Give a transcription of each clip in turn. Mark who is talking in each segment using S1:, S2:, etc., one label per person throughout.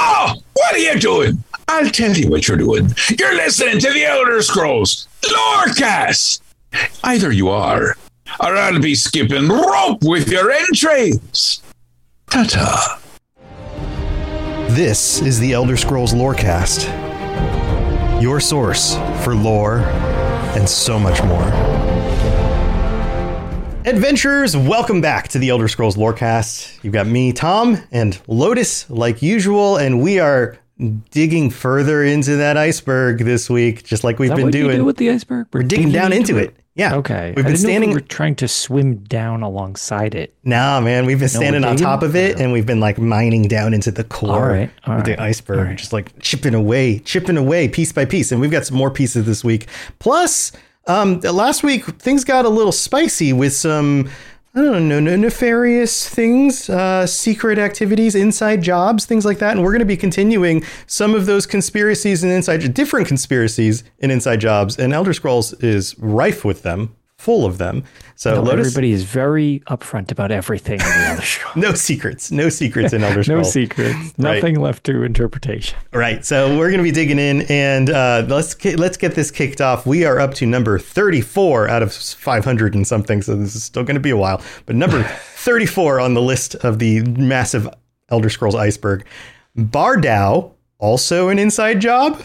S1: Oh, what are you doing? I'll tell you what you're doing. You're listening to the Elder Scrolls Lorecast. Either you are, or I'll be skipping rope with your entrails. Ta-ta.
S2: This is the Elder Scrolls Lorecast, your source for lore and so much more. Adventurers, welcome back to the Elder Scrolls Lorecast. You've got me, Tom, and Lotus, like usual, and we are digging further into that iceberg this week, just like we've been doing.
S3: What you do with the iceberg?
S2: We're digging down into it. Yeah.
S3: Okay.
S2: We've been standing.
S3: We're trying to swim down alongside it.
S2: Nah, man, we've been standing on top of it, and we've been like mining down into the core of the iceberg, just like chipping away, piece by piece. And we've got some more pieces this week. Plus, last week things got a little spicy with some, I don't know, nefarious things, secret activities, inside jobs, things like that. And we're going to be continuing some of those conspiracies and different conspiracies and inside jobs. And Elder Scrolls is rife with them, full of them. So Lotus,
S3: everybody is very upfront about everything in the Elder Scrolls.
S2: No secrets in Elder Scrolls.
S3: No secrets. Nothing left to interpretation.
S2: Right. So we're going to be digging in, and let's get this kicked off. We are up to number 34 out of 500 and something. So this is still going to be a while, but number 34 on the list of the massive Elder Scrolls iceberg. Bardow, also an inside job.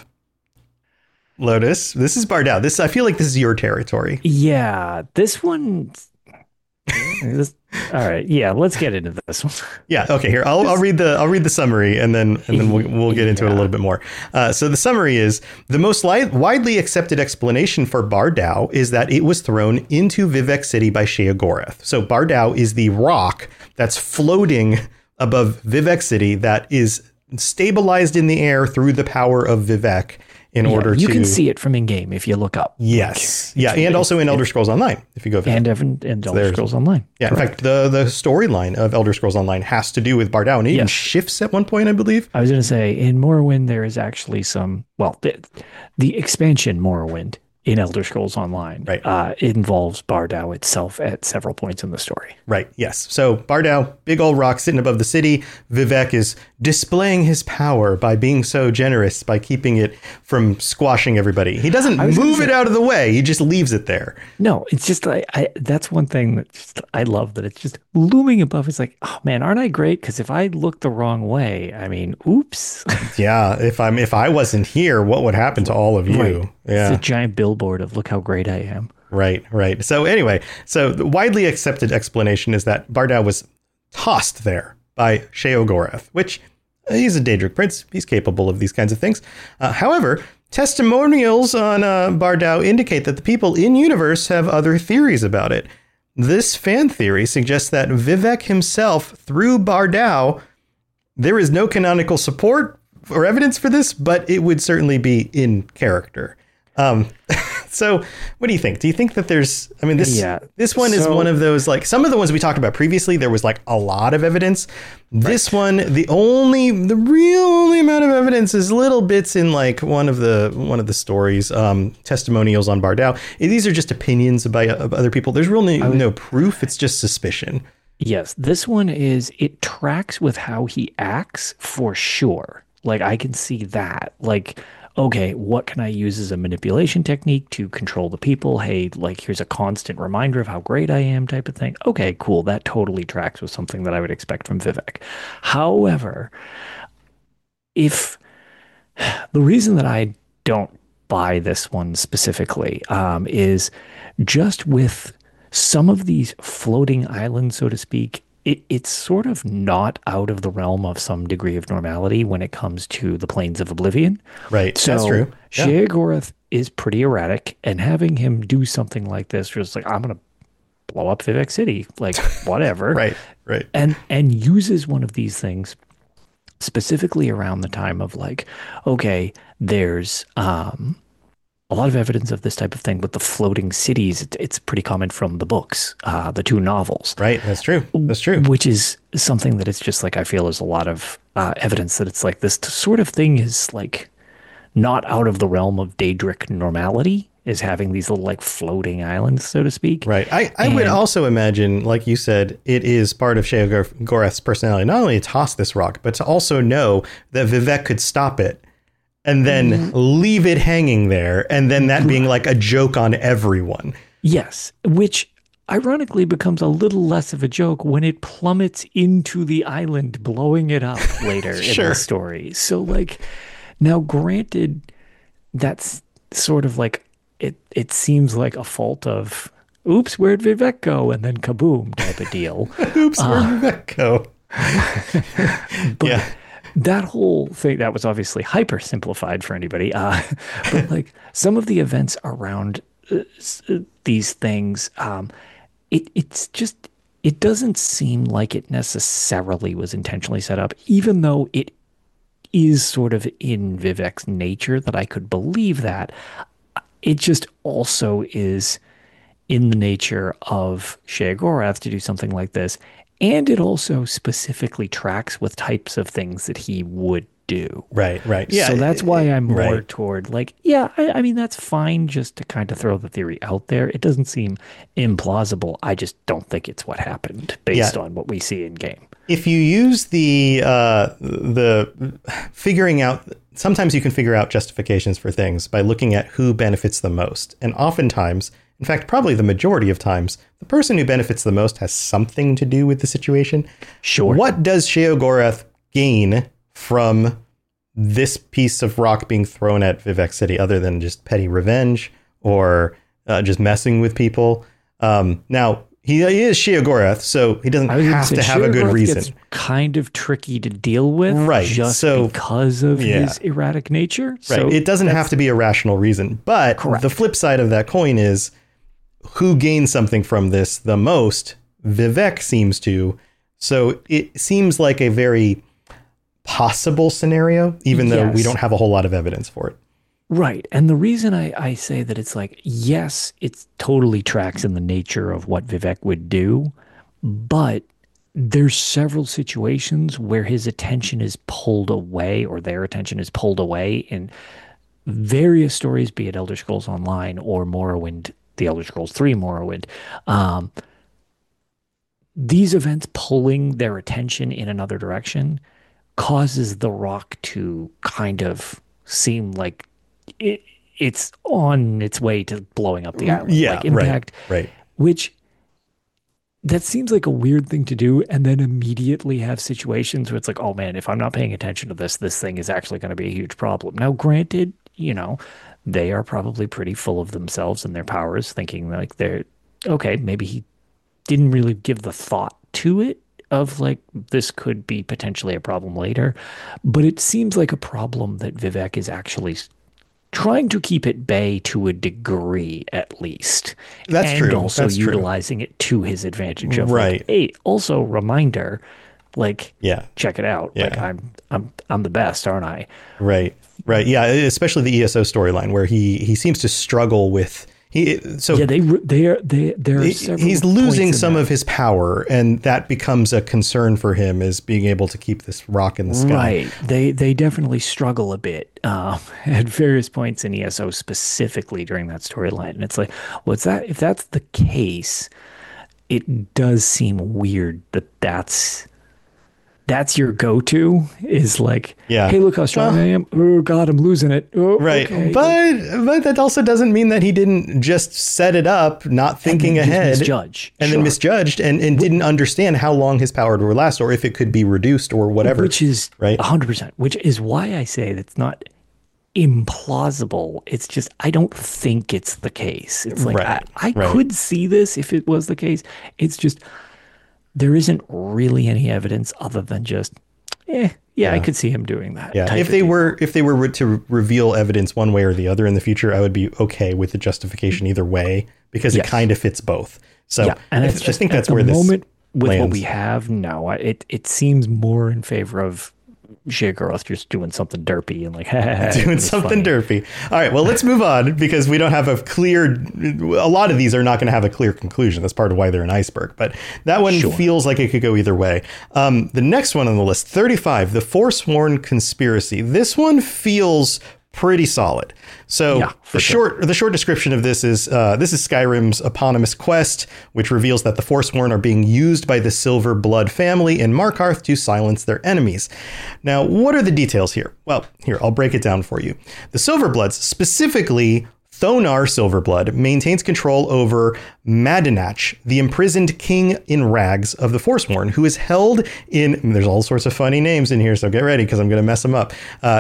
S2: Lotus, this is Bardow. I feel like this is your territory.
S3: Yeah, this one. All right, yeah, let's get into this one.
S2: Yeah, okay. Here, I'll read the summary, and then we'll get into it a little bit more. So the summary is the most widely accepted explanation for Bardow is that it was thrown into Vivec City by Sheogorath. So Bardow is the rock that's floating above Vivec City that is stabilized in the air through the power of Vivec. You
S3: can see it from in-game if you look up.
S2: Yes. And also in Elder Scrolls Online, if you go there.
S3: And Elder Scrolls Online.
S2: Yeah, correct. In fact, the storyline of Elder Scrolls Online has to do with Bardow, and it even shifts at one point, I believe.
S3: I was going to say, in Morrowind, there is actually some, the expansion Morrowind in Elder Scrolls Online involves Bardow itself at several points in the story.
S2: Right, yes. So Bardow, big old rock sitting above the city. Vivec is displaying his power by being so generous, by keeping it from squashing everybody. He doesn't move it out of the way. He just leaves it there.
S3: No, it's just that's one thing that I love, that it's just looming above. It's like, oh man, aren't I great? Because if I look the wrong way, I mean, oops.
S2: Yeah, if I wasn't here, what would happen to all of you?
S3: Right.
S2: Yeah.
S3: It's a giant billboard of look how great I am.
S2: Right. So anyway, the widely accepted explanation is that Bardow was tossed there by Sheogorath, which he's a Daedric prince. He's capable of these kinds of things. However, testimonials on Bardow indicate that the people in universe have other theories about it. This fan theory suggests that Vivec himself threw Bardow. There is no canonical support or evidence for this, but it would certainly be in character. So what do you think? Do you think that this one is one of those, like some of the ones we talked about previously, there was like a lot of evidence. This one, the real only amount of evidence is little bits in like one of the stories, testimonials on Bardow. These are just opinions by other people. There's really no proof. It's just suspicion.
S3: Yes. This one it tracks with how he acts for sure. Like I can see that, like, okay, what can I use as a manipulation technique to control the people? Hey, like, here's a constant reminder of how great I am type of thing. Okay, cool. That totally tracks with something that I would expect from Vivec. However, if the reason that I don't buy this one specifically is just with some of these floating islands, so to speak, it's sort of not out of the realm of some degree of normality when it comes to the Plains of Oblivion.
S2: Right, so that's true. Yeah.
S3: Sheogorath is pretty erratic, and having him do something like this, just like, I'm going to blow up Vivec City, like, whatever.
S2: Right.
S3: And uses one of these things specifically around the time of like, okay, there's a lot of evidence of this type of thing with the floating cities. It's pretty common from the books, the two novels.
S2: Right. That's true.
S3: Which is something that it's just like, I feel is a lot of evidence that it's like this sort of thing is like not out of the realm of Daedric normality. is having these little like floating islands, so to speak.
S2: Right. I would also imagine, like you said, it is part of Sheogorath's personality, not only to toss this rock, but to also know that Vivek could stop it and then leave it hanging there. And then that being like a joke on everyone.
S3: Yes, which ironically becomes a little less of a joke when it plummets into the island, blowing it up later in the story. So like, now granted, that's sort of like, it seems like a fault of, oops, where'd Vivek go? And then kaboom type of deal.
S2: Oops, where'd Vivek go?
S3: But that whole thing, that was obviously hyper simplified for anybody. But like some of the events around these things, it's just, it doesn't seem like it necessarily was intentionally set up, even though it is sort of in Vivek's nature that I could believe that. It just also is in the nature of Sheogorath to do something like this. And it also specifically tracks with types of things that he would do.
S2: Right. Yeah.
S3: So that's why I'm more toward like, I mean, that's fine just to kind of throw the theory out there. It doesn't seem implausible. I just don't think it's what happened based on what we see in game.
S2: If you use the figuring out, sometimes you can figure out justifications for things by looking at who benefits the most. And oftentimes, in fact, probably the majority of times, the person who benefits the most has something to do with the situation.
S3: Sure.
S2: What does Sheogorath gain from this piece of rock being thrown at Vivek City other than just petty revenge or just messing with people? Now, he is Sheogorath, so he doesn't have to have a good reason.
S3: It's kind of tricky to deal with,
S2: right?
S3: Just because of his erratic nature.
S2: Right.
S3: So
S2: it doesn't have to be a rational reason. But the flip side of that coin is who gains something from this the most? Vivek seems to. So it seems like a very possible scenario, even though we don't have a whole lot of evidence for it.
S3: Right. And the reason I say that it's like, yes, it totally tracks in the nature of what Vivek would do, but there's several situations where his attention is pulled away or their attention is pulled away in various stories, be it Elder Scrolls Online or Morrowind, the Elder Scrolls 3 Morrowind. These events pulling their attention in another direction causes the rock to kind of seem like it's on its way to blowing up the island.
S2: Yeah,
S3: like impact,
S2: right.
S3: Which that seems like a weird thing to do, and then immediately have situations where it's like, oh man, if I'm not paying attention to this thing is actually going to be a huge problem. Now, granted, they are probably pretty full of themselves and their powers, thinking like they're okay. Maybe he didn't really give the thought to it of like, this could be potentially a problem later, but it seems like a problem that Vivek is actually trying to keep at bay to a degree, at least.
S2: That's true.
S3: And also utilizing it to his advantage. Of like, hey, also reminder, like, check it out. Like, I'm the best, aren't I?
S2: Right. Yeah. Especially the ESO storyline where he seems to struggle with. He's losing some of his power, and that becomes a concern for him, is being able to keep this rock in the sky.
S3: Right. They definitely struggle a bit at various points in ESO, specifically during that storyline. And it's like, well, if that's the case, it does seem weird that's your go-to, is like, hey, look how strong I am. Oh God, I'm losing it. Oh,
S2: right. Okay. But that also doesn't mean that he didn't just set it up, not thinking ahead, then misjudged and didn't understand how long his power would last, or if it could be reduced or whatever.
S3: Which is 100%, which is why I say that's not implausible. It's just, I don't think it's the case. It's like, I could see this if it was the case. It's just, there isn't really any evidence other than just, I could see him doing that.
S2: Yeah, if they were to reveal evidence one way or the other in the future, I would be okay with the justification either way, because it kind of fits both. So
S3: and
S2: I think that's where
S3: this
S2: moment
S3: with
S2: lands.
S3: What we have, it seems more in favor of Sheogorath just doing something derpy and like,
S2: doing something derpy. All right, well, let's move on, because we don't have a lot of these are not going to have a clear conclusion. That's part of why they're an iceberg, but that one feels like it could go either way. The next one on the list, 35, the Forsworn Conspiracy. This one feels pretty solid. So
S3: Yeah,
S2: the short description of this is Skyrim's eponymous quest, which reveals that the Forsworn are being used by the Silver Blood family in Markarth to silence their enemies. Now, what are the details here? Well, here, I'll break it down for you. The Silverbloods, specifically Thonar Silverblood, maintains control over Madinach, the imprisoned king in rags of the Forsworn, who is held in, there's all sorts of funny names in here, so get ready because I'm going to mess them up.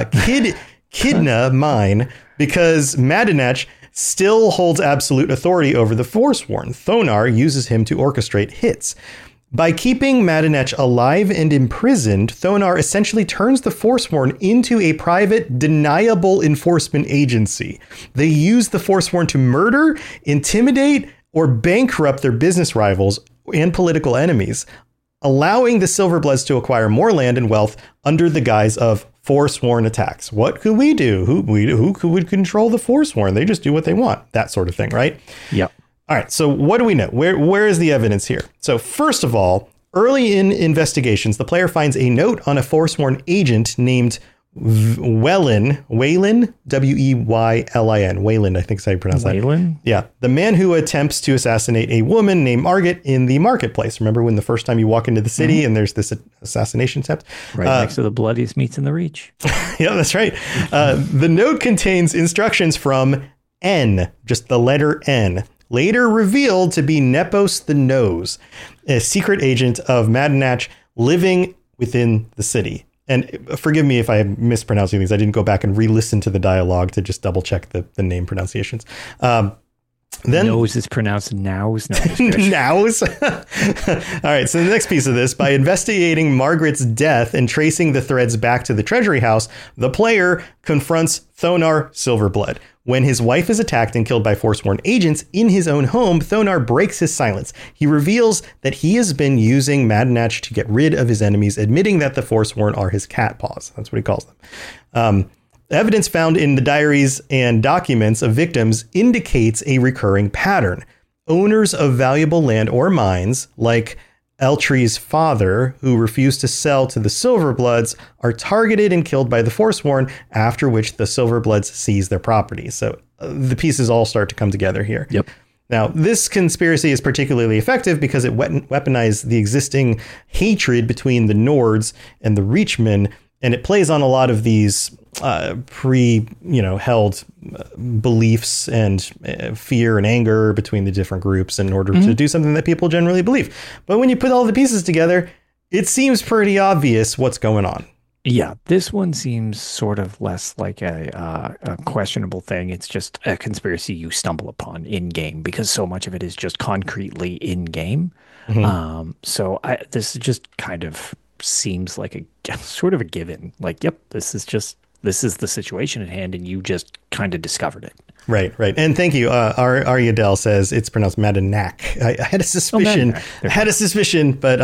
S2: Kidna Mine, because Madinach still holds absolute authority over the Forsworn. Thonar uses him to orchestrate hits. By keeping Madinach alive and imprisoned, Thonar essentially turns the Forsworn into a private, deniable enforcement agency. They use the Forsworn to murder, intimidate, or bankrupt their business rivals and political enemies, allowing the Silverbloods to acquire more land and wealth under the guise of Forsworn attacks. What could we do? Who would control the Forsworn? They just do what they want. That sort of thing, right?
S3: Yep.
S2: All right, so what do we know? Where is the evidence here? So first of all, early in investigations, the player finds a note on a Forsworn agent named Weylin, Weylin, Weylin, I think is how you pronounce that.
S3: Weylin?
S2: Yeah, the man who attempts to assassinate a woman named Margit in the marketplace. Remember when the first time you walk into the city and there's this assassination attempt?
S3: Right next to the bloodiest meats in the Reach.
S2: Yeah, that's right. The note contains instructions from N, just the letter N, later revealed to be Nepos the Nose, a secret agent of Madinach living within the city. And forgive me if I am mispronouncing these. I didn't go back and re-listen to the dialogue to just double check the name pronunciations. Then
S3: Nose is pronounced nows.
S2: Nows. All right. So the next piece of this, by investigating Margaret's death and tracing the threads back to the Treasury House, the player confronts Thonar Silverblood. When his wife is attacked and killed by Forsworn agents in his own home, Thonar breaks his silence. He reveals that he has been using Madinach to get rid of his enemies, admitting that the Forsworn are his cat paws. That's what he calls them. Evidence found in the diaries and documents of victims indicates a recurring pattern. Owners of valuable land or mines, like Eltree's father, who refused to sell to the Silverbloods, are targeted and killed by the Forsworn, after which the Silverbloods seize their property. So the pieces all start to come together here.
S3: Yep.
S2: Now, this conspiracy is particularly effective because it weaponized the existing hatred between the Nords and the Reachmen, and it plays on a lot of these held beliefs and fear and anger between the different groups in order to do something that people generally believe. But when you put all the pieces together, it seems pretty obvious what's going on.
S3: Yeah, this one seems sort of less like a questionable thing. It's just a conspiracy you stumble upon in game because so much of it is just concretely in game. So this just kind of seems like a sort of a given. Like, yep, this is the situation at hand, and you just kind of discovered it. Right. And thank you. Aryadel says it's pronounced Madinach. I had a suspicion.
S2: But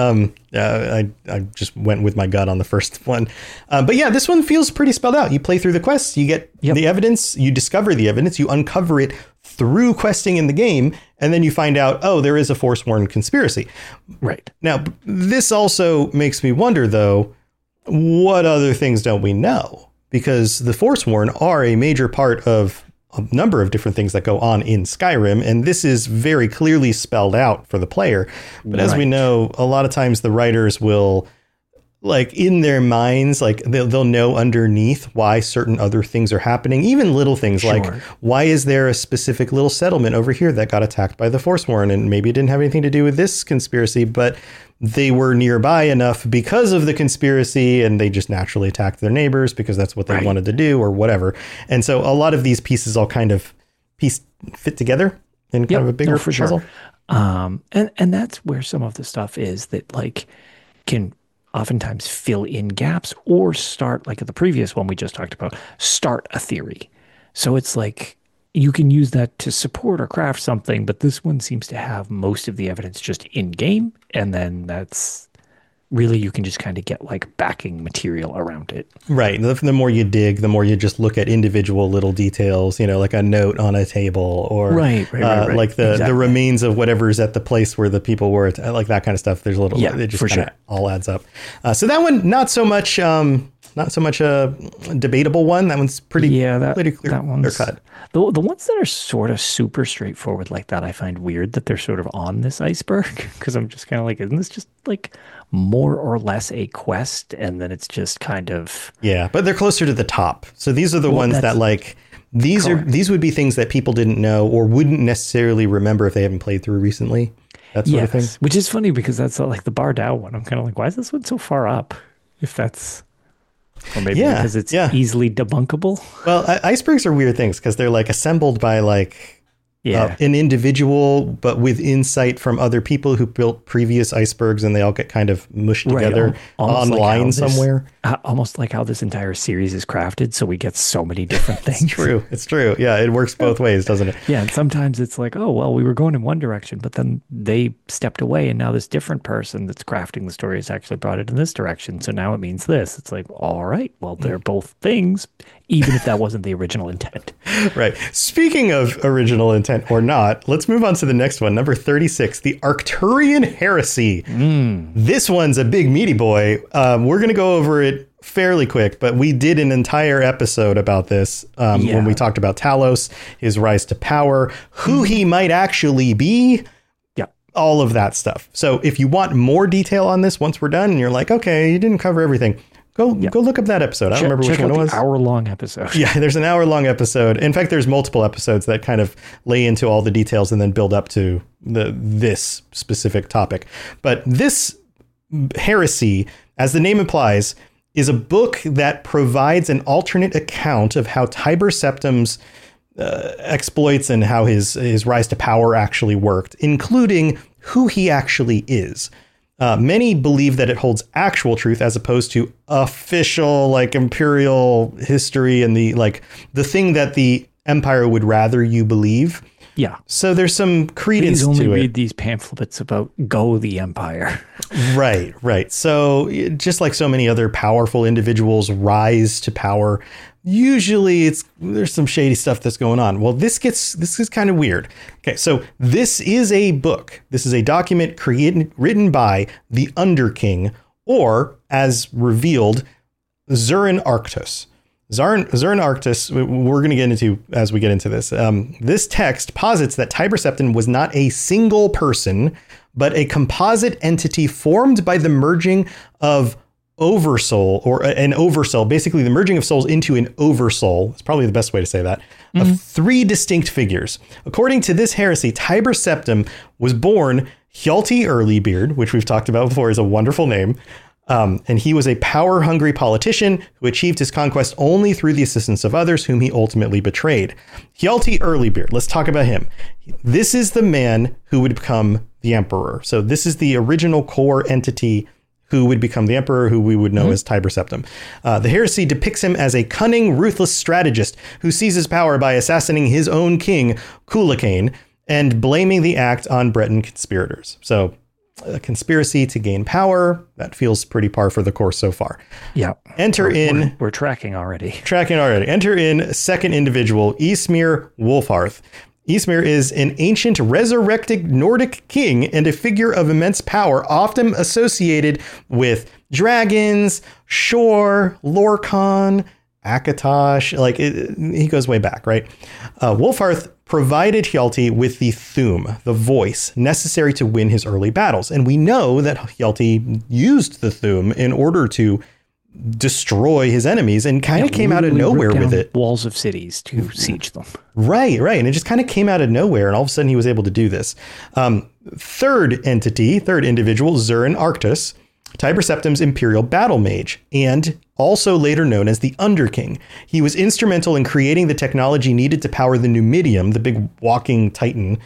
S2: I just went with my gut on the first one. But yeah, this one feels pretty spelled out. You play through the quests, you get the evidence, you discover the evidence, you uncover it through questing in the game, and then you find out, oh, there is a Forsworn conspiracy. Right. Now, this also makes me wonder, though, what other things don't we know? Because the Forsworn are a major part of a number of different things that go on in Skyrim, and this is very clearly spelled out for the player. But as we know, a lot of times the writers will, like, in their minds, like they'll know underneath why certain other things are happening, even little things like, why is there a specific little settlement over here that got attacked by the Forsworn? And maybe it didn't have anything to do with this conspiracy, but they were nearby enough because of the conspiracy, and they just naturally attacked their neighbors because that's what they wanted to do or whatever. And so a lot of these pieces all kind of fit together in kind of a bigger puzzle.
S3: And that's where some of the stuff is that, like, can oftentimes fill in gaps or start, like the previous one we just talked about, start a theory. So it's like you can use that to support or craft something, but this one seems to have most of the evidence just in game, and then that's really, you can just kind of get like backing material around it.
S2: Right. The more you dig, the more you just look at individual little details, like a note on a table, or
S3: right.
S2: Like the remains of whatever's at the place where the people were, like that kind of stuff. There's a little, it just all adds up. So that one, not so much not so much a debatable one. That one's pretty pretty clear,
S3: that one's
S2: clear cut.
S3: The ones that are sort of super straightforward like that, I find weird that they're sort of on this iceberg, because I'm just kind of like, isn't this just like more or less a quest? And then it's just kind of
S2: but they're closer to the top. So these are the ones that like these would be things that people didn't know or wouldn't necessarily remember if they haven't played through recently. That sort of thing.
S3: Which is funny because that's like the Bardau one. I'm kind of like, why is this one so far up? If that's, or maybe because it's easily debunkable.
S2: Well, icebergs are weird things because they're like assembled by like an individual, but with insight from other people who built previous icebergs, and they all get kind of mushed together online somewhere.
S3: Almost like how this entire series is crafted, so we get so many different things.
S2: It's true. Yeah, it works both ways, doesn't it?
S3: Yeah, and sometimes it's like, oh, well, we were going in one direction, but then they stepped away, and now this different person that's crafting the story has actually brought it in this direction, so now it means this. It's like, all right, well, they're both things, even if that wasn't the original intent.
S2: Right. Speaking of original intent or not, let's move on to the next one, number 36, the Arcturian Heresy. This one's a big meaty boy. We're going to go over it fairly quick, but we did an entire episode about this when we talked about Talos, his rise to power, who he might actually be, all of that stuff. So if you want more detail on this once we're done and you're like, okay, you didn't cover everything, Go look up that episode. I don't remember which one it was.
S3: Hour-long episode.
S2: Yeah, there's an hour-long episode. In fact, there's multiple episodes that kind of lay into all the details and then build up to this specific topic. But this Heresy, as the name implies, is a book that provides an alternate account of how Tiber Septim's exploits and how his rise to power actually worked, including who he actually is. Many believe that it holds actual truth as opposed to official, like, imperial history and the thing that the Empire would rather you believe. Yeah. So there's some credence to it.
S3: Please only read these pamphlets about Go the Empire.
S2: Right. So just like so many other powerful individuals rise to power, usually there's some shady stuff that's going on. Well, this is kind of weird. Okay, so this is a book. This is a document written by the Underking, or as revealed, Zurin Arctus. Zurin Arctus, we're going to get into as we get into this. This text posits that Tiber Septim was not a single person, but a composite entity formed by the merging of oversoul, or an oversoul, basically the merging of souls into an oversoul. It's probably the best way to say that, of three distinct figures. According to this heresy, Tiber Septim was born Hjalti Earlybeard, which we've talked about before is a wonderful name. And he was a power-hungry politician who achieved his conquest only through the assistance of others whom he ultimately betrayed. Hjalti Earlybeard, let's talk about him. This is the man who would become the emperor. So this is the original core entity who would become the emperor, who we would know as Tiber Septim. The heresy depicts him as a cunning, ruthless strategist who seizes power by assassinating his own king, Cuchulacain, and blaming the act on Breton conspirators. So a conspiracy to gain power, that feels pretty par for the course so far.
S3: Yeah. We're tracking already.
S2: Enter in second individual, Ysmir Wolfarth. Ysmir is an ancient resurrected Nordic king and a figure of immense power, often associated with dragons, Shor, Lorkhan, Akatosh. He goes way back, right? Wolfarth provided Hjalti with the Thu'um, the voice, necessary to win his early battles. And we know that Hjalti used the Thu'um in order to destroy his enemies and kind of came out of nowhere with it.
S3: Walls of cities to siege them.
S2: Right. And it just kind of came out of nowhere. And all of a sudden he was able to do this. Third individual, Zurin Arctus, Tiber Septim's imperial battle mage, and also later known as the Underking. He was instrumental in creating the technology needed to power the Numidium, the big walking titan,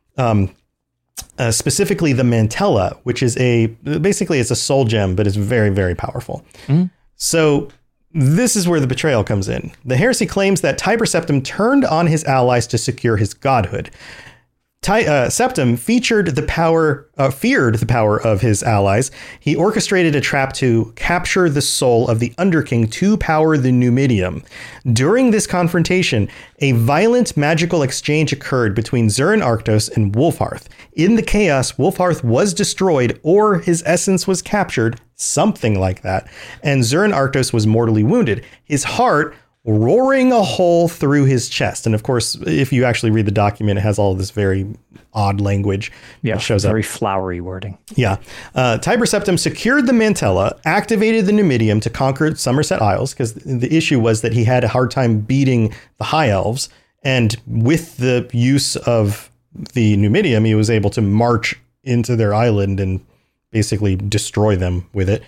S2: specifically the Mantella, which is basically it's a soul gem, but it's very, very powerful. So this is where the betrayal comes in. The heresy claims that Tiber Septim turned on his allies to secure his godhood. Septim feared the power of his allies. He orchestrated a trap to capture the soul of the Underking to power the Numidium. During this confrontation, a violent magical exchange occurred between Zurin Arctos and Wolfhearth. In the chaos, Wolfhearth was destroyed or his essence was captured, something like that, and Zurin Arctos was mortally wounded. His heart roaring a hole through his chest. And of course, if you actually read the document, it has all of this very odd language.
S3: Yeah,
S2: that shows
S3: very
S2: up.
S3: flowery wording.
S2: Yeah. Tiber Septim secured the Mantella, activated the Numidium to conquer Somerset Isles, because the issue was that he had a hard time beating the High Elves. And with the use of the Numidium, he was able to march into their island and basically destroy them with it.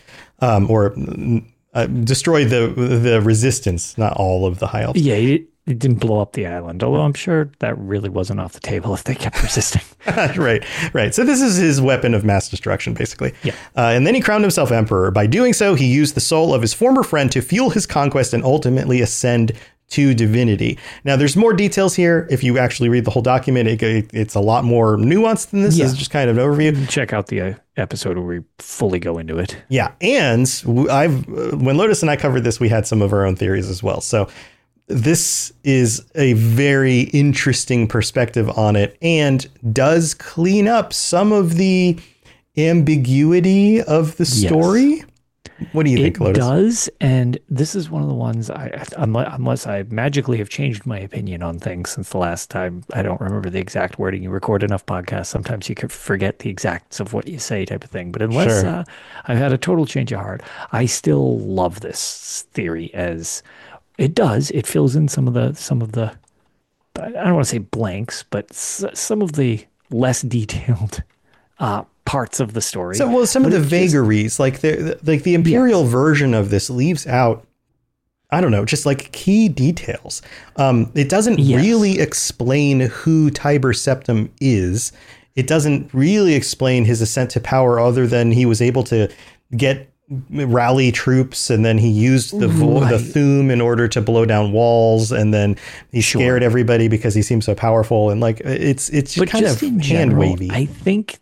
S2: Destroy the resistance, not all of the High Elves.
S3: Yeah, it didn't blow up the island, although I'm sure that really wasn't off the table if they kept resisting.
S2: Right. So this is his weapon of mass destruction, basically.
S3: Yeah.
S2: And then he crowned himself emperor. By doing so, he used the soul of his former friend to fuel his conquest and ultimately ascend to divinity. Now, there's more details here. If you actually read the whole document, it's a lot more nuanced than this. Yeah. This is just kind of an overview.
S3: Check out the episode where we fully go into it.
S2: Yeah. And when Lotus and I covered this, we had some of our own theories as well. So this is a very interesting perspective on it and does clean up some of the ambiguity of the story. Yes. What do you think, Lotus?
S3: It does, and this is one of the ones, unless I magically have changed my opinion on things since the last time, I don't remember the exact wording. You record enough podcasts, sometimes you could forget the exacts of what you say type of thing. But unless I've had a total change of heart, I still love this theory as it does. It fills in some of the I don't want to say blanks, but some of the less detailed parts of the story.
S2: So, some of the vagaries, like the Imperial version of this leaves out, I don't know, just like key details. It doesn't really explain who Tiber Septim is. It doesn't really explain his ascent to power other than he was able to rally troops, and then he used the Thu'um in order to blow down walls, and then he scared everybody because he seemed so powerful, and like it's just kind of hand wavy.
S3: I think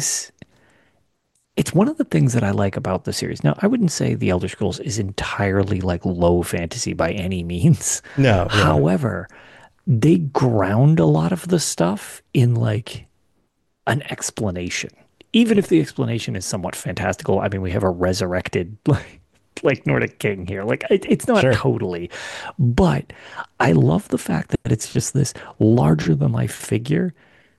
S3: it's one of the things that I like about the series. Now, I wouldn't say the Elder Scrolls is entirely like low fantasy by any means.
S2: No.
S3: However, they ground a lot of the stuff in like an explanation. Even if the explanation is somewhat fantastical, I mean, we have a resurrected like Nordic king here. Like it's not totally, but I love the fact that it's just this larger than life figure.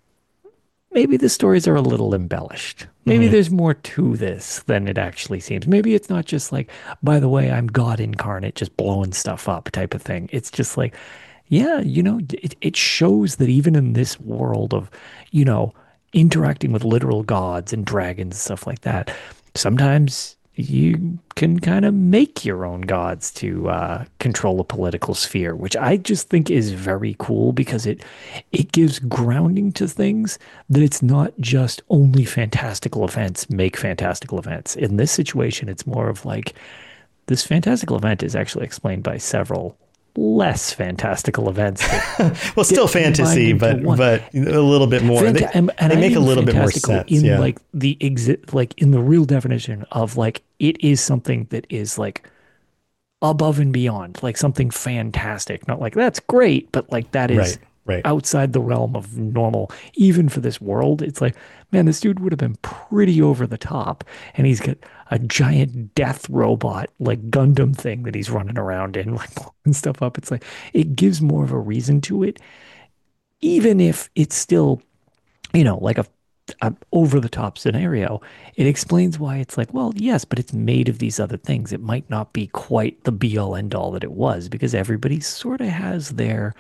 S3: Maybe the stories are a little embellished. Maybe there's more to this than it actually seems. Maybe it's not just like, by the way, I'm God incarnate, just blowing stuff up type of thing. It's just like, yeah, it shows that even in this world of, interacting with literal gods and dragons and stuff like that, sometimes you can kind of make your own gods to control a political sphere, which I just think is very cool because it gives grounding to things that it's not just only fantastical events make fantastical events. In this situation, it's more of like this fantastistical event is actually explained by several less fantastical events.
S2: Well, still fantasy, but a little bit more. They make a little bit more sense.
S3: In like in the real definition of like it is something that is like above and beyond, like something fantastic. Not like that's great, but like that is outside the realm of normal, even for this world. It's like, man, this dude would have been pretty over the top, and he's got a giant death robot like Gundam thing that he's running around in, like blowing stuff up. It's like it gives more of a reason to it, even if it's still, like a over the top scenario. It explains why it's like, well, yes, but it's made of these other things. It might not be quite the be all end all that it was, because everybody sort of has their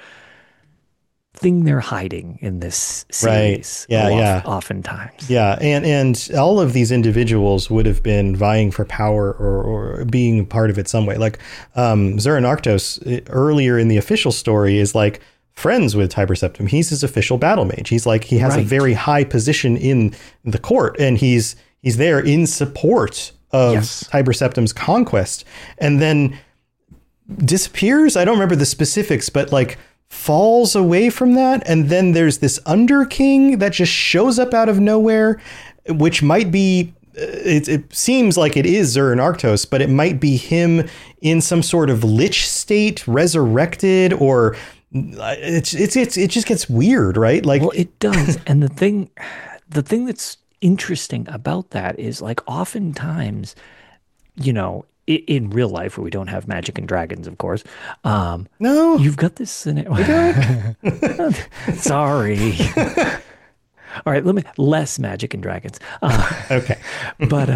S3: thing they're hiding in this series. Oftentimes.
S2: Yeah. And all of these individuals would have been vying for power or being part of it some way. Like Zurin Arctos earlier in the official story is like friends with Tiber Septim. He's his official battle mage. He's like, he has a very high position in the court, and he's there in support of Tiber Septim's conquest, and then disappears. I don't remember the specifics, but like falls away from that, and then there's this Underking that just shows up out of nowhere, which might be it seems like it is Zur and Arctos, but it might be him in some sort of lich state, resurrected, or it just gets weird, right? Like,
S3: well, it does. And the thing that's interesting about that is, like, oftentimes, you know, in real life, where we don't have magic and dragons, of course.
S2: No,
S3: you've got this scenario. Sorry. All right, less magic and dragons.
S2: Okay.
S3: But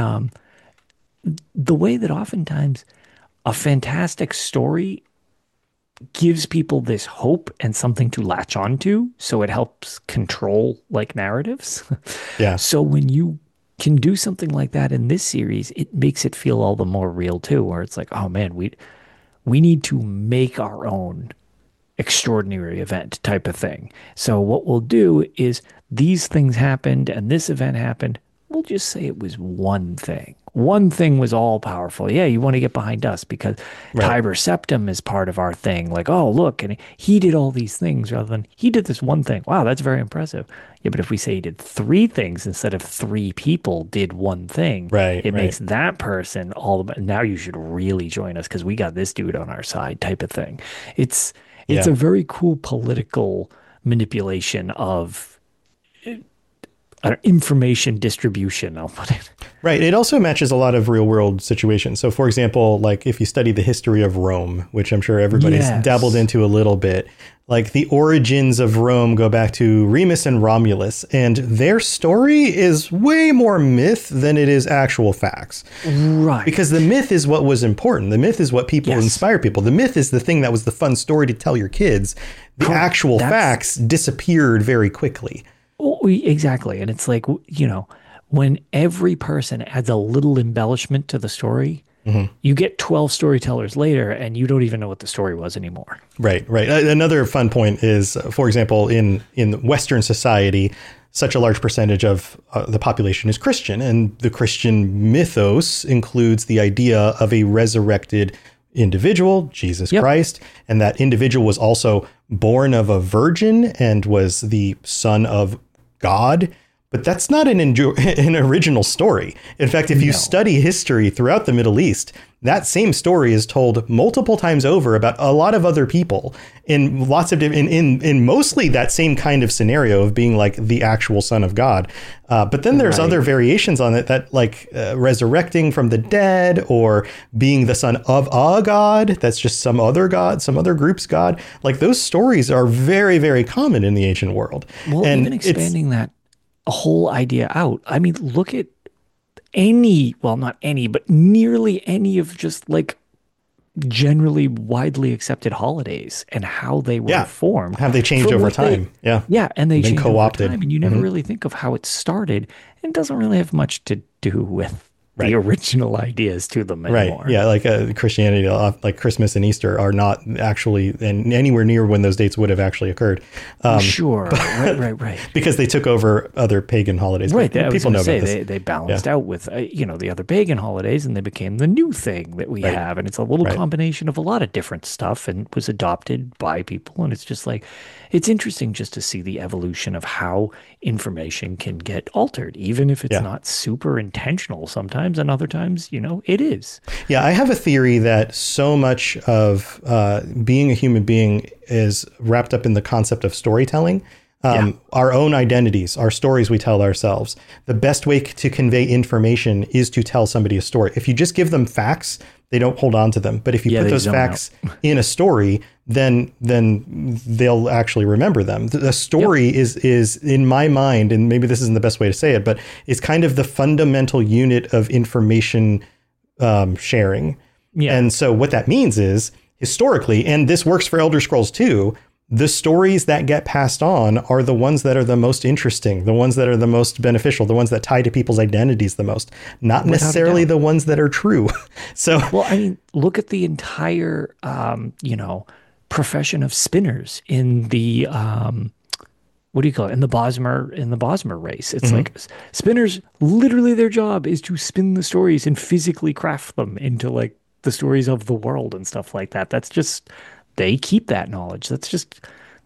S3: the way that oftentimes a fantastic story gives people this hope and something to latch onto, so it helps control, like, narratives.
S2: Yeah.
S3: So when you can do something like that in this series, it makes it feel all the more real too, where it's like, oh man, we need to make our own extraordinary event type of thing. So what we'll do is, these things happened and this event happened. We'll just say it was one thing. One thing was all powerful. Yeah, you want to get behind us because Tiber Septim is part of our thing. Like, oh, look, and he did all these things rather than he did this one thing. Wow, that's very impressive. Yeah, but if we say he did three things instead of three people did one thing, it makes that person all about, now you should really join us because we got this dude on our side type of thing. It's a very cool political manipulation of information distribution, I'll put it.
S2: Right. It also matches a lot of real world situations. So, for example, like if you study the history of Rome, which I'm sure everybody's dabbled into a little bit, like the origins of Rome go back to Remus and Romulus, and their story is way more myth than it is actual facts.
S3: Right.
S2: Because the myth is what was important. The myth is what people inspire people. The myth is the thing that was the fun story to tell your kids. The actual facts disappeared very quickly.
S3: Exactly. And it's like, you know, when every person adds a little embellishment to the story, you get 12 storytellers later and you don't even know what the story was anymore.
S2: Right. Another fun point is, for example, in Western society, such a large percentage of the population is Christian, and the Christian mythos includes the idea of a resurrected individual, Jesus Christ, and that individual was also born of a virgin and was the son of God. But that's not an original story. In fact, if you study history throughout the Middle East, that same story is told multiple times over about a lot of other people in lots of different, in mostly that same kind of scenario of being like the actual son of God. But then there's other variations on it that like resurrecting from the dead or being the son of a god. That's just some other god, some other group's god. Like those stories are very, very common in the ancient world.
S3: Well, and even expanding that whole idea out. I mean, look at not any, but nearly any of just like generally widely accepted holidays and how they were formed.
S2: Have they changed over time?
S3: Yeah. And they changed
S2: co-opted.
S3: over time. And you never really think of how it started. It doesn't really have much to do with the original ideas to them anymore.
S2: Right. Yeah. Like Christianity, like Christmas and Easter are not actually anywhere near when those dates would have actually occurred.
S3: Sure. Right.
S2: Because they took over other pagan holidays.
S3: Right. People know about this. They balanced out with, the other pagan holidays, and they became the new thing that we have. And it's a little combination of a lot of different stuff and was adopted by people. And it's just like, it's interesting just to see the evolution of how information can get altered, even if it's not super intentional sometimes, and other times, it is.
S2: Yeah, I have a theory that so much of being a human being is wrapped up in the concept of storytelling. Our own identities, our stories we tell ourselves. The best way to convey information is to tell somebody a story. If you just give them facts, they don't hold on to them. But if you put those facts in a story, then they'll actually remember them. The story is in my mind, and maybe this isn't the best way to say it, but it's kind of the fundamental unit of information sharing. Yeah. And so what that means is historically, and this works for Elder Scrolls too, the stories that get passed on are the ones that are the most interesting, the ones that are the most beneficial, the ones that tie to people's identities the most, not necessarily the ones that are true. So,
S3: well, I mean, look at the entire, profession of spinners in the, what do you call it? In the Bosmer race. It's like spinners, literally their job is to spin the stories and physically craft them into like the stories of the world and stuff like that. That's just, they keep that knowledge. That's just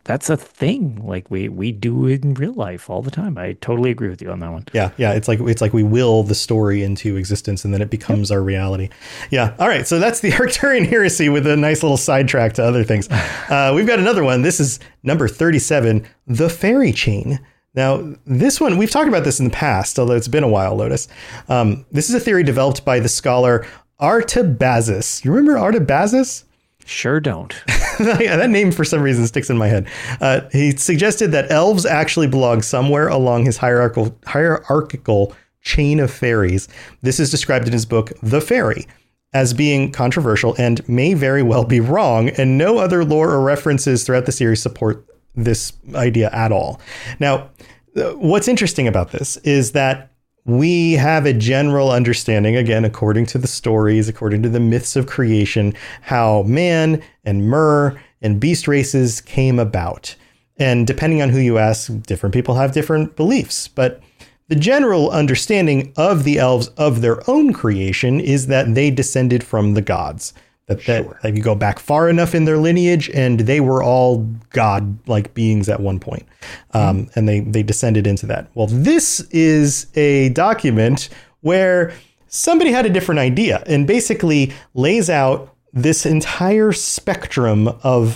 S3: that's a thing like we do in real life all the time. I totally agree with you on that one.
S2: Yeah. It's like we will the story into existence and then it becomes our reality. Yeah. All right. So that's the Arcturian heresy with a nice little sidetrack to other things. We've got another one. This is number 37, the fairy chain. Now, this one, we've talked about this in the past, although it's been a while, Lotus. This is a theory developed by the scholar Artabazus. You remember Artabazus?
S3: Sure don't.
S2: That name, for some reason, sticks in my head. He suggested that elves actually belong somewhere along his hierarchical chain of fairies. This is described in his book, The Fairy, as being controversial and may very well be wrong, and no other lore or references throughout the series support this idea at all. Now, what's interesting about this is that we have a general understanding, again, according to the stories, according to the myths of creation, how man and mer and beast races came about. And depending on who you ask, different people have different beliefs. But the general understanding of the elves of their own creation is that they descended from the gods. That you go back far enough in their lineage and they were all god-like beings at one point. And they descended into that. Well, this is a document where somebody had a different idea and basically lays out this entire spectrum of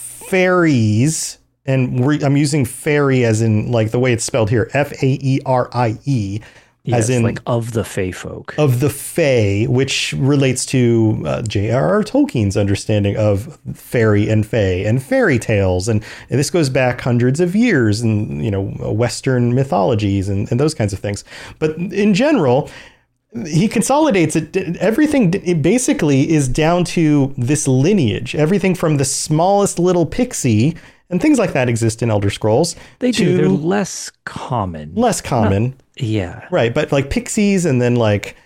S2: fairies. And I'm using fairy as in like the way it's spelled here, F-A-E-R-I-E.
S3: Yes,
S2: as in
S3: like of the Fae folk.
S2: Of the Fae, which relates to J.R.R. Tolkien's understanding of fairy and fae and fairy tales. And this goes back hundreds of years and, Western mythologies and those kinds of things. But in general, he consolidates it. Everything basically is down to this lineage. Everything from the smallest little pixie and things like that exist in Elder Scrolls.
S3: They do. They're less common.
S2: Yeah. Right. But like pixies and then like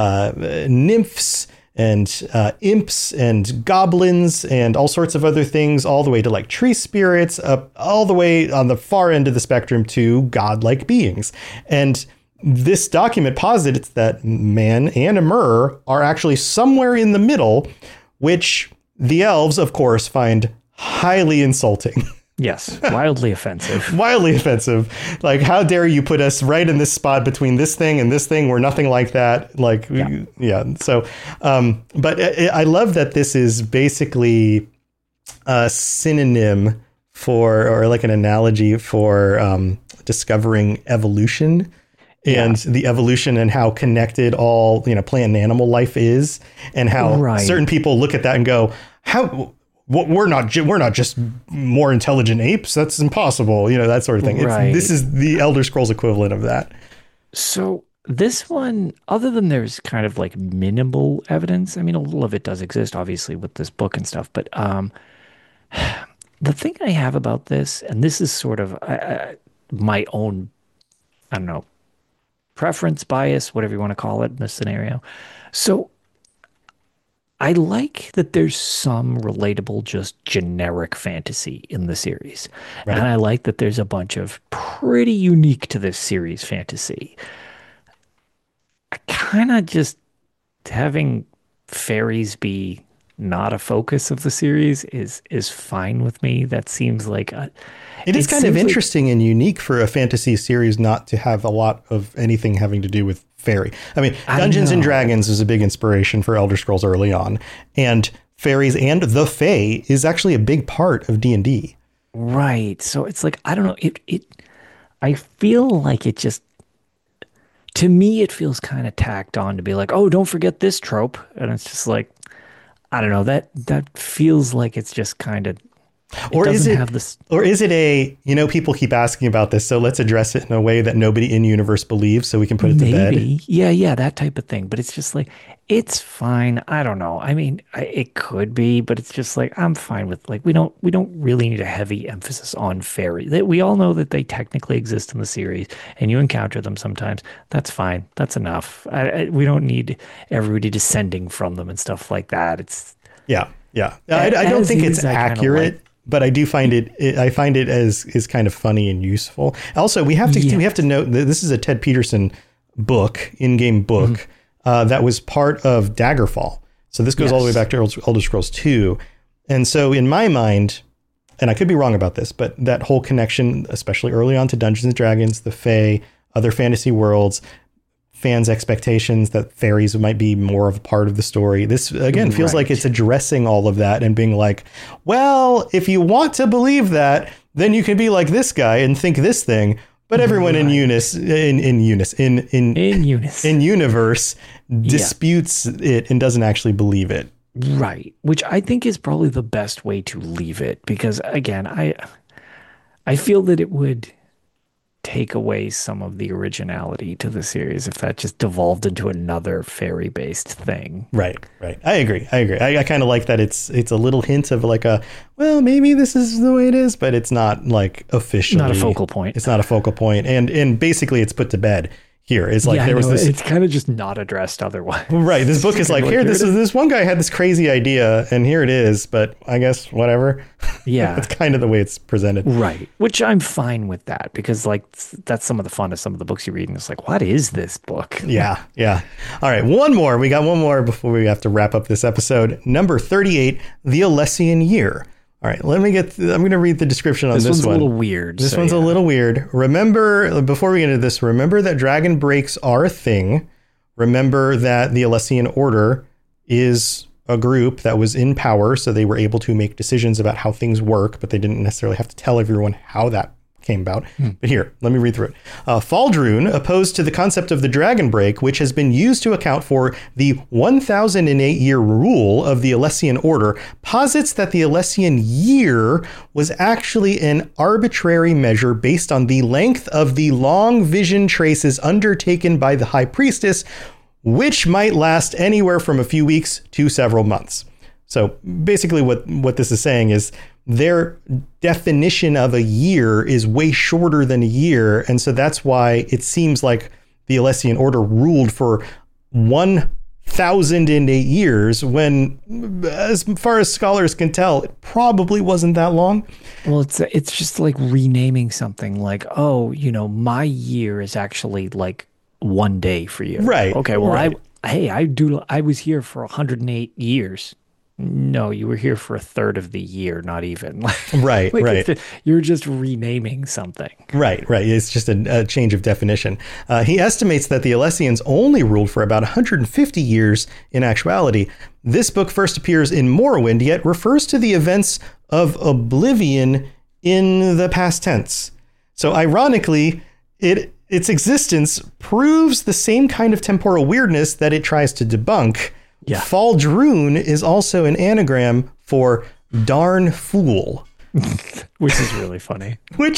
S2: nymphs and imps and goblins and all sorts of other things, all the way to like tree spirits, up all the way on the far end of the spectrum to godlike beings. And this document posits that man and a mer are actually somewhere in the middle, which the elves, of course, find highly insulting.
S3: Yes, wildly offensive.
S2: Wildly offensive. Like, how dare you put us right in this spot between this thing and this thing? We're nothing like that. Like, yeah. So, but I love that this is basically a synonym for, or like an analogy for discovering evolution. And the evolution and how connected all, plant and animal life is, and how certain people look at that and go, we're not just more intelligent apes. That's impossible. That sort of thing. This is the Elder Scrolls equivalent of that.
S3: So this one, other than there's kind of like minimal evidence, I mean, a little of it does exist, obviously, with this book and stuff. But the thing I have about this, and this is sort of my own, I don't know, preference, bias, whatever you want to call it in this scenario. So I like that there's some relatable, just generic fantasy in the series. Right. And I like that there's a bunch of pretty unique to this series fantasy. I kind of just having fairies be not a focus of the series is fine with me. That seems like
S2: it is kind of interesting and unique for a fantasy series not to have a lot of anything having to do with fairy. I mean, Dungeons and Dragons is a big inspiration for Elder Scrolls early on, and fairies and the Fae is actually a big part of D&D.
S3: Right. So it's like, I don't know, I feel like it just, to me, it feels kind of tacked on to be like, oh, don't forget this trope. And it's just like, I don't know, that feels like it's just kind of, or is it a, people keep asking about this, so let's address it in a way that nobody in universe believes so we can put it to bed. Yeah, that type of thing. But it's just like, it's fine. I don't know. I mean, it could be, but it's just like, I'm fine with, like, we don't really need a heavy emphasis on fairy. We all know that they technically exist in the series and you encounter them sometimes. That's fine. That's enough. We don't need everybody descending from them and stuff like that. It's
S2: yeah. I don't think it's accurate. But I do find it. I find it is kind of funny and useful. Also, we have to note that this is a Ted Peterson book, in-game book, that was part of Daggerfall. So this goes all the way back to Elder Scrolls 2. And so in my mind, and I could be wrong about this, but that whole connection, especially early on to Dungeons and Dragons, the Fae, other fantasy worlds, fans' expectations that fairies might be more of a part of the story. This, again, feels like it's addressing all of that and being like, well, if you want to believe that, then you can be like this guy and think this thing. But everyone in universe disputes it and doesn't actually believe it.
S3: Right. Which I think is probably the best way to leave it, because again, I feel that it would take away some of the originality to the series if that just devolved into another fairy based thing.
S2: Right. I agree. I kind of like that it's a little hint of like well, maybe this is the way it is, but it's not like officially.
S3: Not a focal point.
S2: It's not a focal point. And basically it's put to bed. Here it's like there was this.
S3: It's kind of just not addressed otherwise.
S2: Right. This book is like, here, this one guy had this crazy idea and here it is, but I guess whatever.
S3: Yeah.
S2: That's kind of the way it's presented.
S3: Right. Which I'm fine with that, because like that's some of the fun of some of the books you read. And it's like, what is this book?
S2: Yeah. All right. One more. We got one more before we have to wrap up this episode. Number 38, The Alessian Year. All right, I'm going to read the description on this one.
S3: This one's a little weird.
S2: This one's a little weird. Remember, before we get into this, remember that dragon breaks are a thing. Remember that the Alessian Order is a group that was in power, so they were able to make decisions about how things work, but they didn't necessarily have to tell everyone how that came about. But here, let me read through it. Faldrune, opposed to the concept of the dragon break, which has been used to account for the 1008-year rule of the Alessian Order, posits that the Alessian year was actually an arbitrary measure based on the length of the long vision traces undertaken by the High Priestess, which might last anywhere from a few weeks to several months. So basically what this is saying is their definition of a year is way shorter than a year. And so that's why it seems like the Alessian Order ruled for 1008 years when, as far as scholars can tell, it probably wasn't that long.
S3: Well, it's just like renaming something like, oh, my year is actually like one day for you.
S2: Right.
S3: Okay. Well,
S2: right.
S3: I was here for 108 years. No, you were here for a third of the year, not even.
S2: Right.
S3: You're just renaming something.
S2: Right. It's just a change of definition. He estimates that the Alessians only ruled for about 150 years in actuality. This book first appears in Morrowind, yet refers to the events of Oblivion in the past tense. So ironically, its existence proves the same kind of temporal weirdness that it tries to debunk. Yeah. Faldrune is also an anagram for darn fool.
S3: Which is really funny.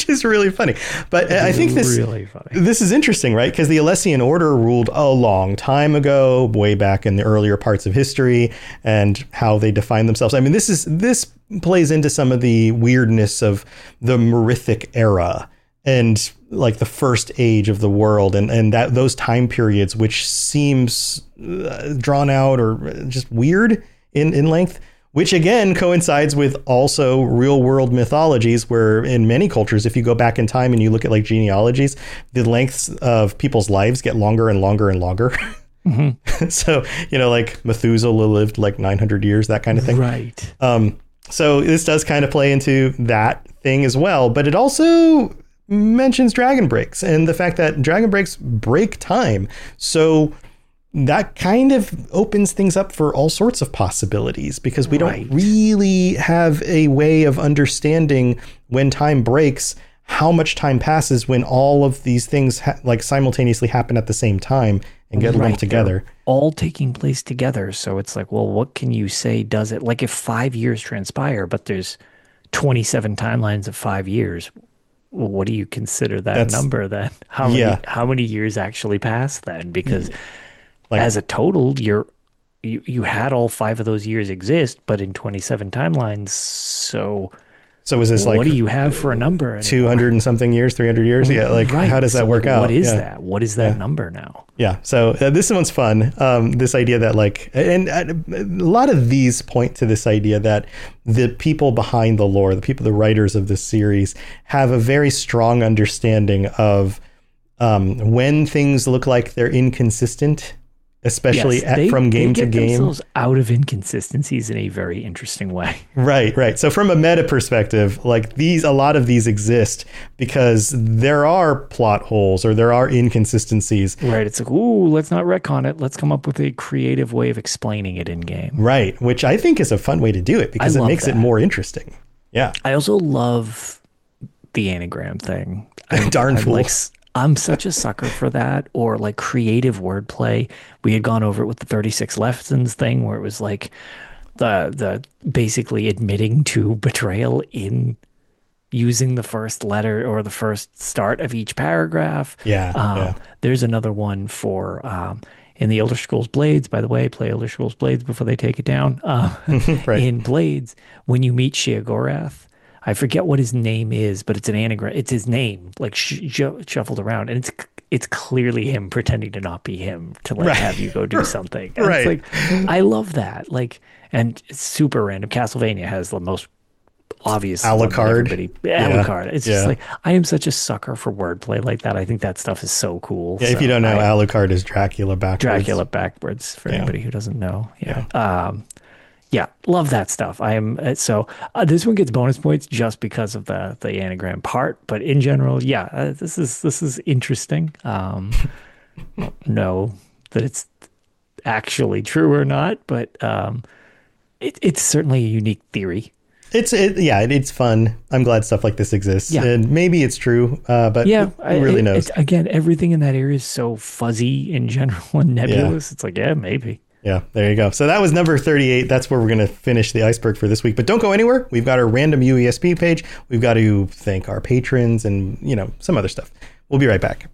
S2: But I think this is interesting, right? Because the Alessian Order ruled a long time ago, way back in the earlier parts of history, and how they define themselves. I mean, this plays into some of the weirdness of the Merithic era and like the first age of the world and that those time periods, which seems drawn out or just weird in length, which again coincides with also real world mythologies where in many cultures, if you go back in time and you look at like genealogies, the lengths of people's lives get longer and longer and longer. Mm-hmm. So, like Methuselah lived like 900 years, that kind of thing.
S3: Right.
S2: So this does kind of play into that thing as well, but it also mentions dragon breaks and the fact that dragon breaks break time. So that kind of opens things up for all sorts of possibilities because we don't really have a way of understanding when time breaks, how much time passes when all of these things simultaneously happen at the same time and get lumped together.
S3: They're all taking place together. So it's like, well, what can you say does it? Like if 5 years transpire, but there's 27 timelines of 5 years, well, what do you consider that number then? How many years actually pass then? Because as a total, you had all 5 of those years exist, but in 27 timelines. So is this what do you have for a number?
S2: 200 and something years, 300 years? Yeah. How does that work out?
S3: What is that? What is that number now?
S2: Yeah. So this one's fun. This idea that and a lot of these point to this idea that the people behind the lore, the writers of this series have a very strong understanding of when things look like they're inconsistent especially
S3: Yes,
S2: from game to
S3: get
S2: game.
S3: themselves out of inconsistencies in a very interesting way.
S2: Right. So from a meta perspective, like a lot of these exist because there are plot holes or there are inconsistencies.
S3: Right. It's like, ooh, let's not retcon it. Let's come up with a creative way of explaining it in game.
S2: Right. Which I think is a fun way to do it because it makes it more interesting. Yeah.
S3: I also love the anagram thing.
S2: Darn fool.
S3: I'm such a sucker for that, or like creative wordplay. We had gone over it with the 36 lessons thing, where it was like the basically admitting to betrayal in using the first letter or the first start of each paragraph.
S2: Yeah.
S3: There's another one for in the Elder Scrolls Blades. By the way, play Elder Scrolls Blades before they take it down.
S2: Right.
S3: In Blades, when you meet Sheogorath, I forget what his name is, but it's an anagram. It's his name, like shuffled around, and it's clearly him pretending to not be him to like have you go do something. And
S2: Right.
S3: It's like, I love that. Like, and it's super random. Castlevania has the most obvious
S2: Alucard.
S3: Alucard. It's just like, I am such a sucker for wordplay like that. I think that stuff is so cool.
S2: Yeah, if you don't know, Alucard is Dracula backwards.
S3: For anybody who doesn't know. Yeah, love that stuff. This one gets bonus points just because of the anagram part, but in general, this is interesting. Know that it's actually true or not, but it's certainly a unique theory.
S2: It's fun. I'm glad stuff like this exists.
S3: Yeah.
S2: And maybe it's true, but who really knows?
S3: Again, everything in that area is so fuzzy in general and nebulous. It's like, maybe.
S2: Yeah, there you go. So that was number 38. That's where we're going to finish the iceberg for this week. But don't go anywhere. We've got our random UESP page. We've got to thank our patrons and, some other stuff. We'll be right back.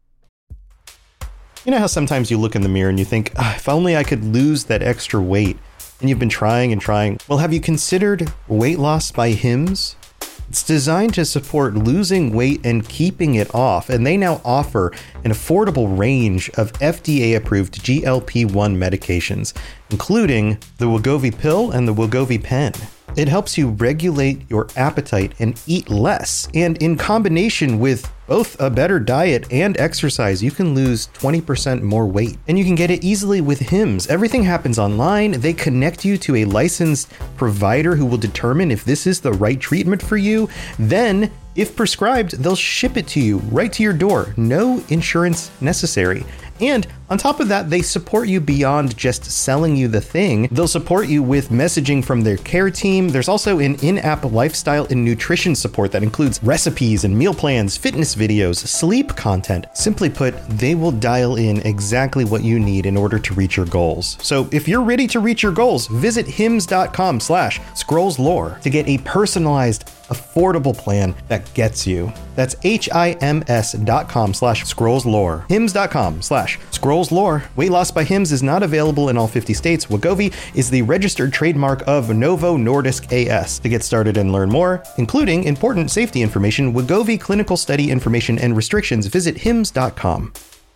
S2: You know how sometimes you look in the mirror and you think, if only I could lose that extra weight, and you've been trying and trying. Well, have you considered Weight Loss by Hims? It's designed to support losing weight and keeping it off, and they now offer an affordable range of FDA-approved GLP-1 medications, including the Wegovy pill and the Wegovy pen. It helps you regulate your appetite and eat less, and in combination with both a better diet and exercise, you can lose 20% more weight. And you can get it easily with Hims. Everything happens online. They connect you to a licensed provider who will determine if this is the right treatment for you. Then, if prescribed, they'll ship it to you right to your door. No insurance necessary. And on top of that, they support you beyond just selling you the thing. They'll support you with messaging from their care team. There's also an in-app lifestyle and nutrition support that includes recipes and meal plans, fitness videos, sleep content. Simply put, they will dial in exactly what you need in order to reach your goals. So if you're ready to reach your goals, visit hims.com/scrollslore to get a personalized, affordable plan that gets you. That's HIMS.com/scrollslore. HIMS.com/scrollslore. Weight Loss by Hims is not available in all 50 states. Wegovy is the registered trademark of Novo Nordisk AS. To get started and learn more, including important safety information, Wegovy clinical study information and restrictions, visit HIMS.com.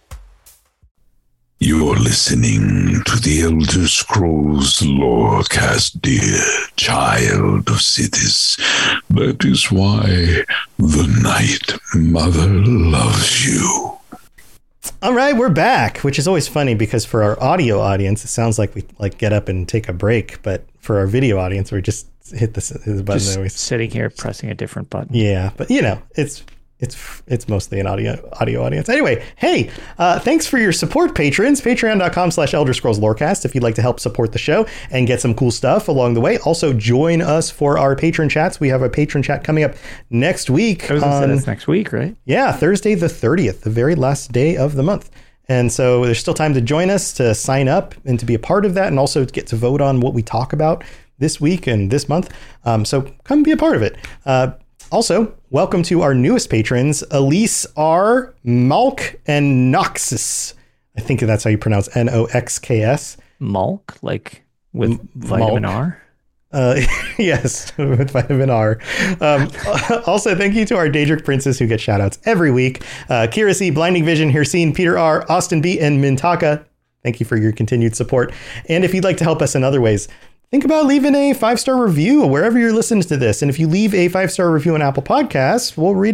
S1: You're listening to the Elder Scrolls Lorecast, dear child of cities. That is why the Night Mother loves you.
S2: All right, we're back, which is always funny because for our audio audience, it sounds like we get up and take a break. But for our video audience, we just hit the button.
S3: Just
S2: always
S3: sitting here pressing a different button.
S2: Yeah, but it's mostly an audio audience. Anyway, hey, thanks for your support, patrons. Patreon.com/Elder Scrolls Lorecast if you'd like to help support the show and get some cool stuff along the way. Also, join us for our patron chats. We have a patron chat coming up next week.
S3: I was going to say that's next week, right?
S2: Yeah, Thursday the 30th, the very last day of the month. And so there's still time to join us, to sign up and to be a part of that, and also to get to vote on what we talk about this week and this month. So come be a part of it. Also, welcome to our newest patrons, Elise R, Malk, and Noxus. I think that's how you pronounce Noxks.
S3: Malk, like with vitamin
S2: Malk.
S3: R?
S2: Yes, with vitamin R. Also, thank you to our Daedric Princes who get shout-outs every week. Kira C, Blinding Vision, Hirsine, Peter R, Austin B, and Mintaka. Thank you for your continued support. And if you'd like to help us in other ways, think about leaving a 5-star review wherever you're listening to this. And if you leave a 5-star review on Apple Podcasts, we'll read out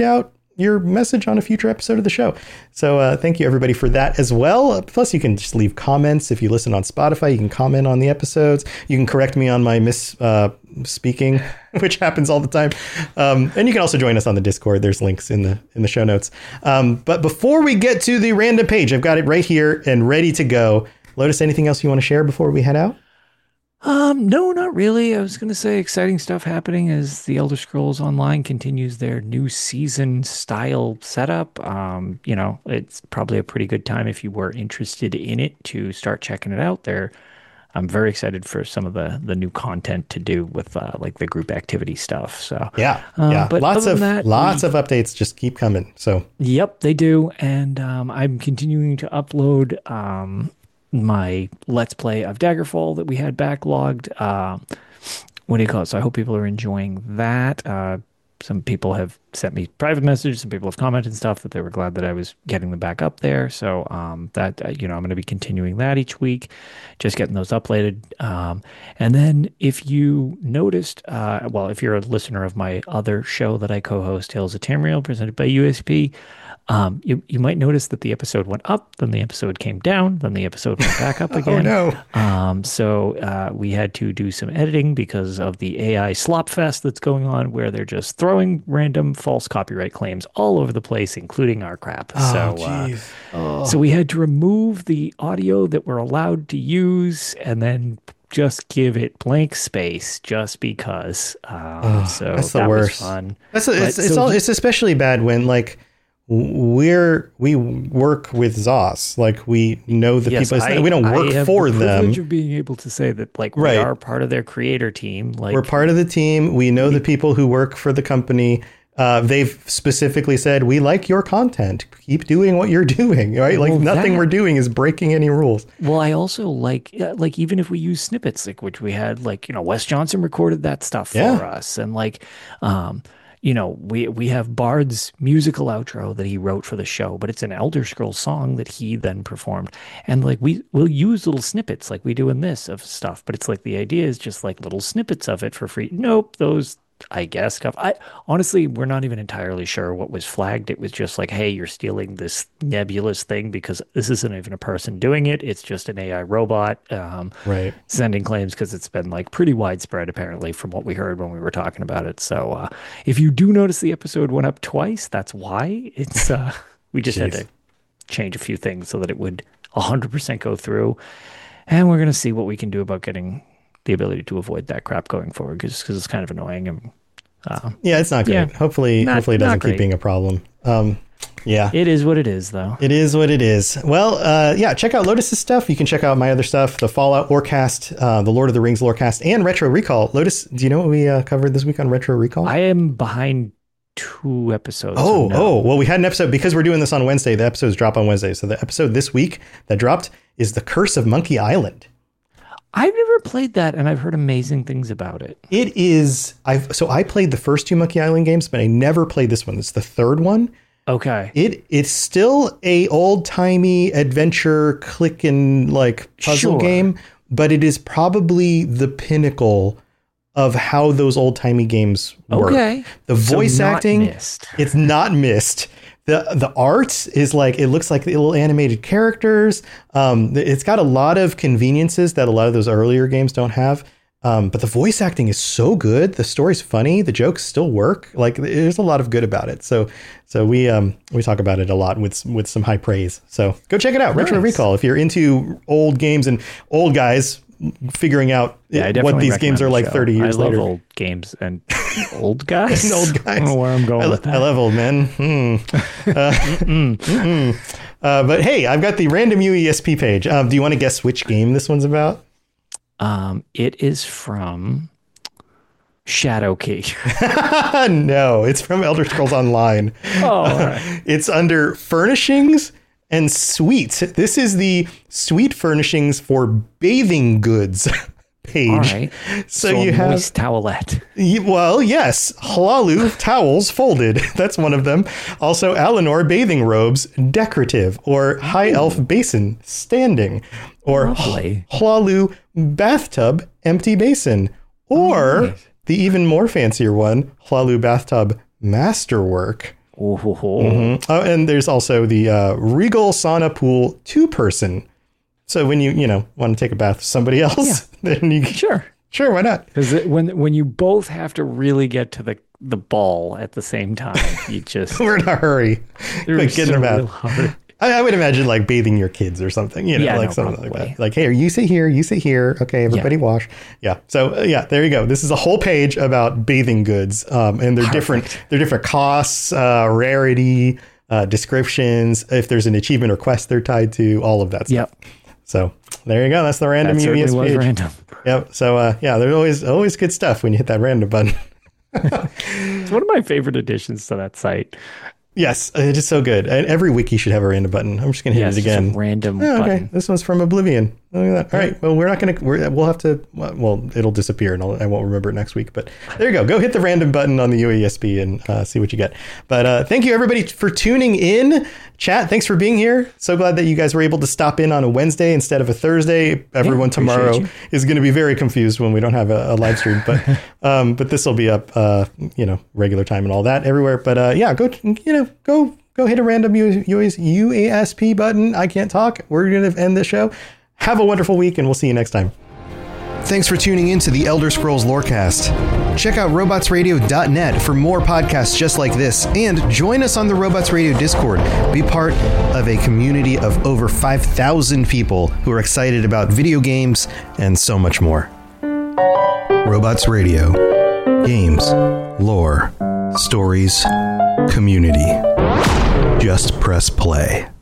S2: your message on a future episode of the show. So thank you everybody for that as well. Plus you can just leave comments. If you listen on Spotify, you can comment on the episodes. You can correct me on my speaking, which happens all the time. And you can also join us on the Discord. There's links in the show notes. But before we get to the random page, I've got it right here and ready to go. Lotus, anything else you want to share before we head out?
S3: No, not really. I was going to say exciting stuff happening as the Elder Scrolls Online continues their new season style setup. It's probably a pretty good time if you were interested in it to start checking it out there. I'm very excited for some of the new content to do with like the group activity stuff. So
S2: yeah.
S3: But
S2: lots of updates just keep coming. So
S3: yep, they do. And I'm continuing to upload my Let's Play of Daggerfall that we had backlogged. What do you call it? So I hope people are enjoying that. Some people have sent me private messages. Some people have commented and stuff that they were glad that I was getting them back up there. So I'm going to be continuing that each week, just getting those uploaded. And then if you noticed, if you're a listener of my other show that I co-host, Tales of Tamriel, presented by USP, you might notice that the episode went up, then the episode came down, then the episode went back up again.
S2: Oh no!
S3: So we had to do some editing because of the AI slop fest that's going on, where they're just throwing random false copyright claims all over the place, including our crap. So we had to remove the audio that we're allowed to use, and then just give it blank space just because. So
S2: that's the
S3: that
S2: worst.
S3: Was fun.
S2: It's especially bad when we work with ZOS, like we know the people. We don't work for them.
S3: The privilege of being able to say that, we are part of their creator team.
S2: We're part of the team. We know the people who work for the company. They've specifically said, we like your content. Keep doing what you're doing, right? Nothing we're doing is breaking any rules.
S3: Well, I also like even if we use snippets, which we had, Wes Johnson recorded that stuff for us, and we have Bard's musical outro that he wrote for the show, but it's an Elder Scrolls song that he then performed. And we'll use little snippets like we do in this of stuff, but it's the idea is just little snippets of it for free. Nope, those, I guess, stuff. Honestly, we're not even entirely sure what was flagged. It was just hey, you're stealing this nebulous thing because this isn't even a person doing it. It's just an AI robot sending claims, because it's been pretty widespread apparently from what we heard when we were talking about it. So if you do notice the episode went up twice, that's why. It's we just had to change a few things so that it would 100% go through. And we're going to see what we can do about getting the ability to avoid that crap going forward, because it's kind of annoying. And
S2: it's not great. Yeah, hopefully it doesn't keep being a problem. It
S3: is what it is, though.
S2: It is what it is. Well, check out Lotus's stuff. You can check out my other stuff, the Fallout Lorecast, the Lord of the Rings Lorecast, and Retro Recall. Lotus, do you know what we covered this week on Retro Recall?
S3: I am behind 2 episodes.
S2: Well, we had an episode because we're doing this on Wednesday. The episodes drop on Wednesday. So the episode this week that dropped is The Curse of Monkey Island.
S3: I've never played that, and I've heard amazing things about it.
S2: It is. I played the first 2 Monkey Island games, but I never played this one. It's the third one.
S3: Okay.
S2: It's still a old-timey adventure click and puzzle game, but it is probably the pinnacle of how those old-timey games work.
S3: Okay.
S2: The voice acting,
S3: missed.
S2: It's not missed. The art is it looks like little animated characters. It's got a lot of conveniences that a lot of those earlier games don't have. But the voice acting is so good. The story's funny. The jokes still work. There's a lot of good about it. So we talk about it a lot with some high praise. So go check it out. Nice. Retro Recall. If you're into old games and old guys figuring out what these games are 30 years later.
S3: I love old games and old guys.
S2: And old guys.
S3: I don't know where I'm going with that.
S2: I love old men. But hey, I've got the random UESP page. Do you want to guess which game this one's about?
S3: It is from Shadowkey.
S2: No, it's from Elder Scrolls Online.
S3: Oh, all right.
S2: It's under Furnishings and Suites. This is the suite furnishings for bathing goods page.
S3: All right.
S2: So you have
S3: moist towelette.
S2: Well, yes, Hlaalu towels folded. That's one of them. Also, Alinor bathing robes decorative, or High Elf basin standing, or Hlaalu bathtub empty basin, or the even more fancier one, Hlaalu bathtub masterwork.
S3: Oh,
S2: Oh, and there's also the Regal Sauna Pool 2-person. So when you want to take a bath with somebody else, then you
S3: sure,
S2: why not?
S3: Because when you both have to really get to the ball at the same time, you just
S2: we're in a hurry. Like, get in a bath. I would imagine like bathing your kids or something, something
S3: probably.
S2: like that. Like, hey, you sit here. Okay, everybody wash. Yeah. So there you go. This is a whole page about bathing goods, and they're different. They're different costs, rarity, descriptions. If there's an achievement or quest they're tied to, all of that stuff.
S3: Yep.
S2: So there you go. That's the random UES
S3: was
S2: page.
S3: random.
S2: Yep. So there's always good stuff when you hit that random button.
S3: It's one of my favorite additions to that site.
S2: Yes, it is so good. And every wiki should have a random button. I'm just going to hit it again.
S3: Just a random button. Okay,
S2: this one's from Oblivion. Look at that. All right. Well, we're not going to. We'll have to. Well, it'll disappear, and I won't remember it next week. But there you go. Go hit the random button on the UESP and see what you get. But thank you everybody for tuning in. Chat, thanks for being here. So glad that you guys were able to stop in on a Wednesday instead of a Thursday. Everyone tomorrow is going to be very confused when we don't have a live stream. But this will be up, regular time and all that everywhere. But go hit a random UASP button. I can't talk. We're going to end this show. Have a wonderful week, and we'll see you next time. Thanks for tuning in to the Elder Scrolls Lorecast. Check out robotsradio.net for more podcasts just like this, and join us on the Robots Radio Discord. Be part of a community of over 5,000 people who are excited about video games and so much more. Robots Radio. Games, lore, stories, community. Just press play.